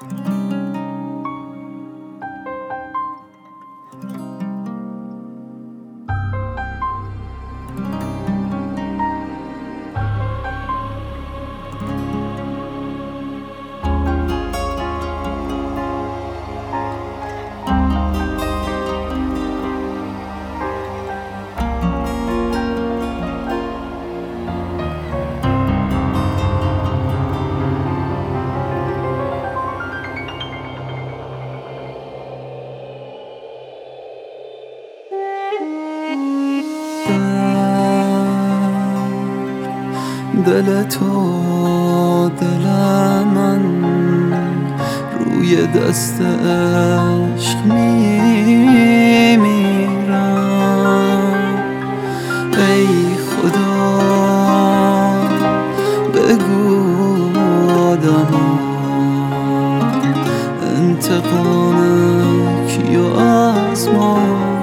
دل تو دل من روی دست عشق میمیرم. ای خدا بگو آدما انتقام کیو از ما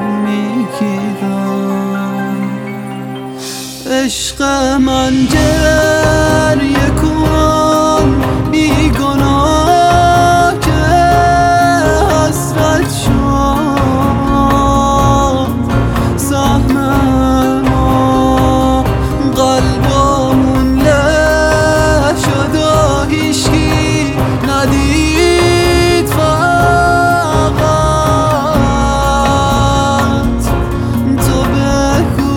میگیرم. عشق من گریه کن بیگناه که حسرت شد سهم ما، قلبمون له شد و هیچکی ندید فقط تو بگو.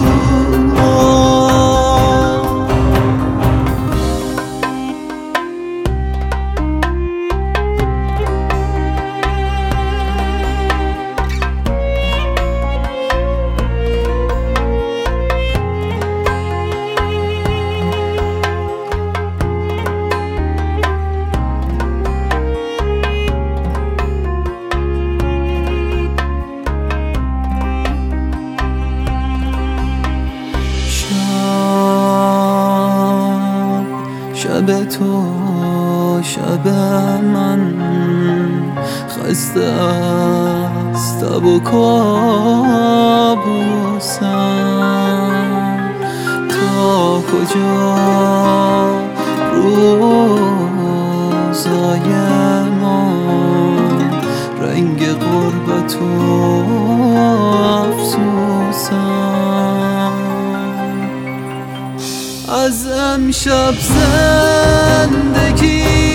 شب تو شب من خسته از تب و کابوسم. تا کجا روزای ما رنگ غربت و افسوسم. از امشب زندگی